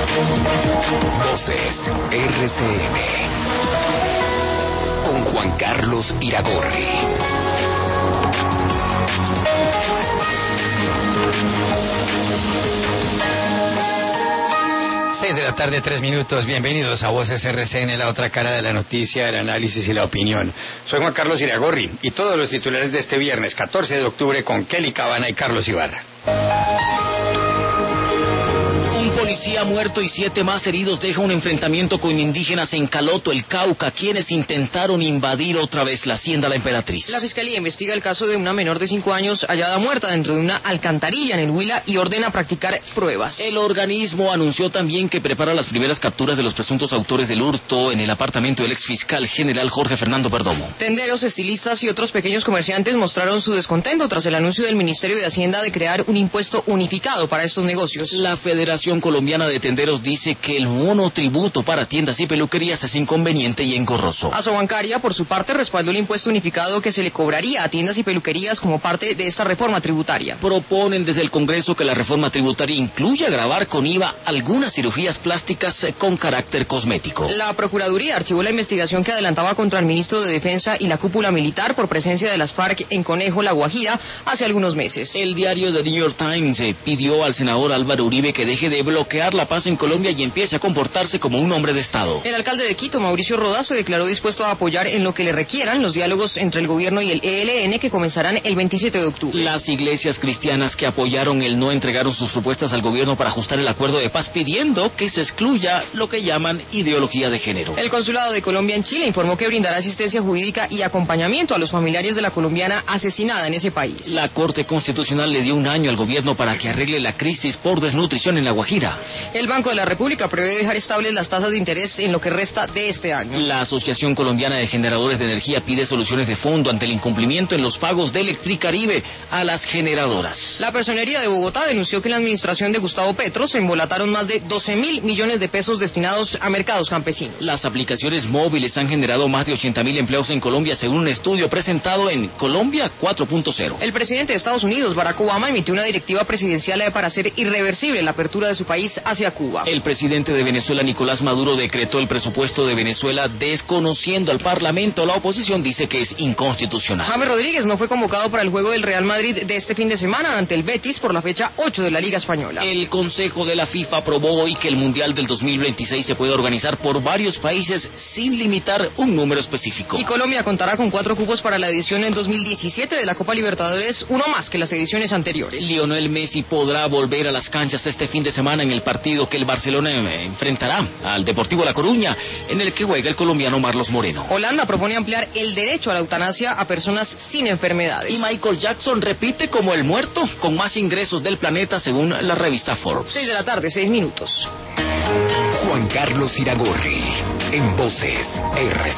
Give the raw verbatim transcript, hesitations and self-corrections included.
Voces R C N con Juan Carlos Iragorri. Seis de la tarde, tres minutos. Bienvenidos a Voces R C N, la otra cara de la noticia, el análisis y la opinión. Soy Juan Carlos Iragorri y todos los titulares de este viernes catorce de octubre con Kelly Cabana y Carlos Ibarra. Un policía muerto y siete más heridos deja un enfrentamiento con indígenas en Caloto, el Cauca, quienes intentaron invadir otra vez la hacienda La Emperatriz. La Fiscalía investiga el caso de una menor de cinco años hallada muerta dentro de una alcantarilla en el Huila y ordena practicar pruebas. El organismo anunció también que prepara las primeras capturas de los presuntos autores del hurto en el apartamento del exfiscal general Jorge Fernando Perdomo. Tenderos, estilistas y otros pequeños comerciantes mostraron su descontento tras el anuncio del Ministerio de Hacienda de crear un impuesto unificado para estos negocios. La Federación Colombiana de Tenderos dice que el monotributo para tiendas y peluquerías es inconveniente y engorroso. Asobancaria, por su parte, respaldó el impuesto unificado que se le cobraría a tiendas y peluquerías como parte de esta reforma tributaria. Proponen desde el Congreso que la reforma tributaria incluya gravar con I V A algunas cirugías plásticas con carácter cosmético. La Procuraduría archivó la investigación que adelantaba contra el ministro de Defensa y la cúpula militar por presencia de las FARC en Conejo, La Guajira, hace algunos meses. El diario The New York Times eh, pidió al senador Álvaro Uribe que deje de bloquear la paz en Colombia y empiece a comportarse como un hombre de Estado. El alcalde de Quito, Mauricio Rodas, se declaró dispuesto a apoyar en lo que le requieran los diálogos entre el gobierno y el E L N que comenzarán el veintisiete de octubre. Las iglesias cristianas que apoyaron el no entregaron sus propuestas al gobierno para ajustar el acuerdo de paz, pidiendo que se excluya lo que llaman ideología de género. El consulado de Colombia en Chile informó que brindará asistencia jurídica y acompañamiento a los familiares de la colombiana asesinada en ese país. La Corte Constitucional le dio un año al gobierno para que arregle la crisis por desnutrición en La Guajira. El Banco de la República prevé dejar estables las tasas de interés en lo que resta de este año. La Asociación Colombiana de Generadores de Energía pide soluciones de fondo ante el incumplimiento en los pagos de Electricaribe a las generadoras. La Personería de Bogotá denunció que en la administración de Gustavo Petro se embolataron más de doce mil millones de pesos destinados a mercados campesinos. Las aplicaciones móviles han generado más de ochenta mil empleos en Colombia, según un estudio presentado en Colombia cuatro punto cero. El presidente de Estados Unidos, Barack Obama, emitió una directiva presidencial para hacer irreversible la apertura de su país hacia Cuba. El presidente de Venezuela, Nicolás Maduro, decretó el presupuesto de Venezuela desconociendo al Parlamento. La oposición dice que es inconstitucional. James Rodríguez no fue convocado para el juego del Real Madrid de este fin de semana ante el Betis por la fecha ocho de la Liga Española. El Consejo de la FIFA aprobó hoy que el Mundial del dos mil veintiséis se puede organizar por varios países sin limitar un número específico. Y Colombia contará con cuatro cupos para la edición en dos mil diecisiete de la Copa Libertadores, uno más que las ediciones anteriores. Lionel Messi podrá volver a las canchas este fin de semana en el partido que el Barcelona enfrentará al Deportivo La Coruña, en el que juega el colombiano Marlos Moreno. Holanda propone ampliar el derecho a la eutanasia a personas sin enfermedades. Y Michael Jackson repite como el muerto con más ingresos del planeta, según la revista Forbes. Seis de la tarde, seis minutos. Juan Carlos Iragorri en Voces R